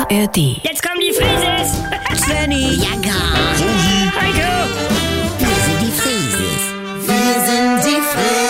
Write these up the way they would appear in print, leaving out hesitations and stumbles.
ARD. Jetzt kommen die Frises! Svenny, Ja, gar. Heiko! Wir sind die Frieses. Wir sind die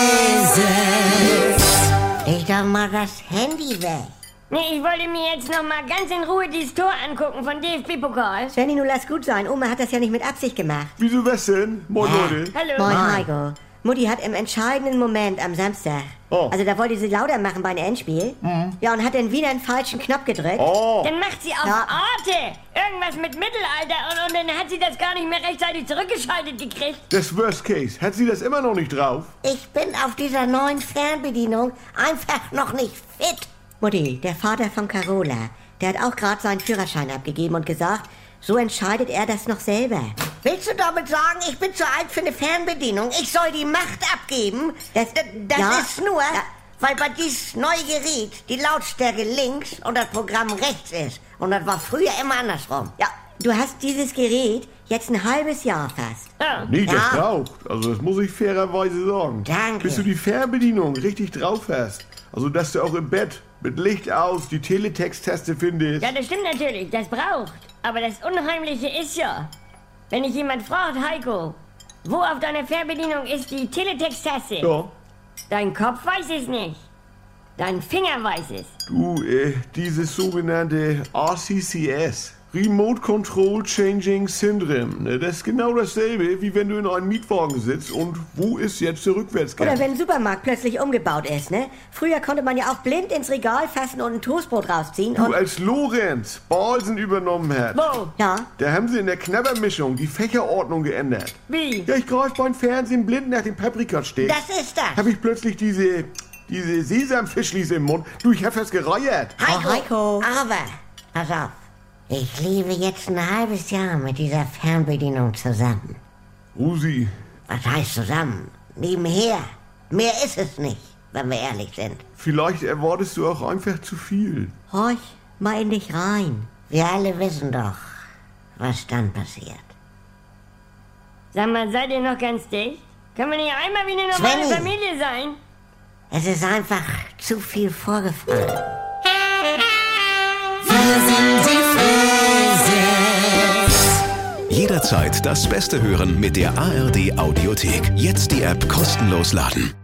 Frieses. Leg doch mal das Handy weg. Nee, ich wollte mir jetzt noch mal ganz in Ruhe dieses Tor angucken von DFB-Pokal. Svenny, nun lass gut sein. Oma hat das ja nicht mit Absicht gemacht. Wieso was denn? Moin, Leute. Hallo. Moin, Heiko. Mutti hat im entscheidenden Moment am Samstag, Oh. also da wollte sie lauter machen bei einem Endspiel, ja, und hat dann wieder einen falschen Knopf gedrückt. Oh, Dann macht sie auf Ja. Arte irgendwas mit Mittelalter und dann hat sie das gar nicht mehr rechtzeitig zurückgeschaltet gekriegt. das Worst Case. Hat sie das immer noch nicht drauf? Ich bin auf dieser neuen Fernbedienung einfach noch nicht fit. Mutti, der Vater von Carola, der hat auch gerade seinen Führerschein abgegeben und gesagt, so entscheidet er das noch selber. Willst du damit sagen, ich bin zu alt für eine Fernbedienung? Ich soll die Macht abgeben? Das Ja. ist nur, Ja. weil bei dieses neue Gerät die Lautstärke links und das Programm rechts ist. Und das war früher immer andersrum. Ja, du hast dieses Gerät jetzt ein halbes Jahr fast. Ja. Nee, das Ja. braucht. Also das muss ich fairerweise sagen. Danke. Bis du die Fernbedienung richtig drauf hast. Also dass du auch im Bett mit Licht aus die Teletext-Taste findest. Ja, das stimmt natürlich, das braucht. Aber das Unheimliche ist ja, wenn dich jemand fragt, Heiko, wo auf deiner Fernbedienung ist die Teletext-Taste? Ja. Dein Kopf weiß es nicht. Dein Finger weiß es. Du, dieses sogenannte RCCS, Remote Control Changing Syndrome, ne, das ist genau dasselbe, wie wenn du in einem Mietwagen sitzt und wo ist jetzt der Rückwärtsgang? Oder wenn ein Supermarkt plötzlich umgebaut ist, ne? Früher konnte man ja auch blind ins Regal fassen und ein Toastbrot rausziehen Du, und... als Lorenz Balsen übernommen hat, Wo? Ja, da haben sie in der Knabbermischung die Fächerordnung geändert. Wie? Ja, ich greife beim Fernsehen blind nach dem Paprikastich. Das ist das. Habe ich plötzlich diese Sesamfischlis im Mund. Du, ich hab das gereiert. Heiko. Aber, pass auf. Ich lebe jetzt ein halbes Jahr mit dieser Fernbedienung zusammen. Rosi, Was heißt zusammen? Nebenher. Mehr ist es nicht, wenn wir ehrlich sind. vielleicht erwartest du auch einfach zu viel. horch mal in dich rein. Wir alle wissen doch, was dann passiert. Sag mal, seid ihr noch ganz dicht? Können wir nicht einmal wie eine normale Svenny. Familie sein? Es ist einfach zu viel vorgefallen. Jederzeit das Beste hören mit der ARD Audiothek. Jetzt die App kostenlos laden.